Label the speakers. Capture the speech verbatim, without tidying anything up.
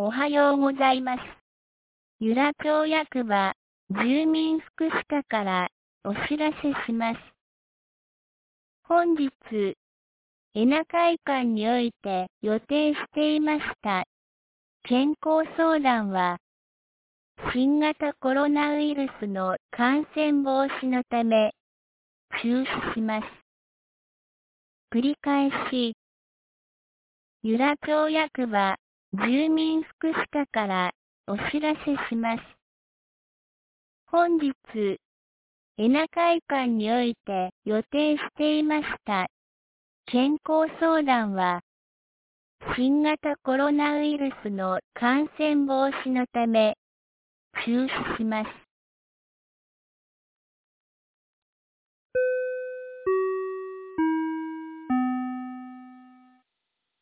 Speaker 1: おはようございます。由良町役場住民福祉課からお知らせします。本日、恵那会館において予定していました健康相談は、新型コロナウイルスの感染防止のため、中止します。繰り返し、由良町役場住民福祉課からお知らせします。本日、恵那会館において予定していました健康相談は、新型コロナウイルスの感染防止のため、中止します。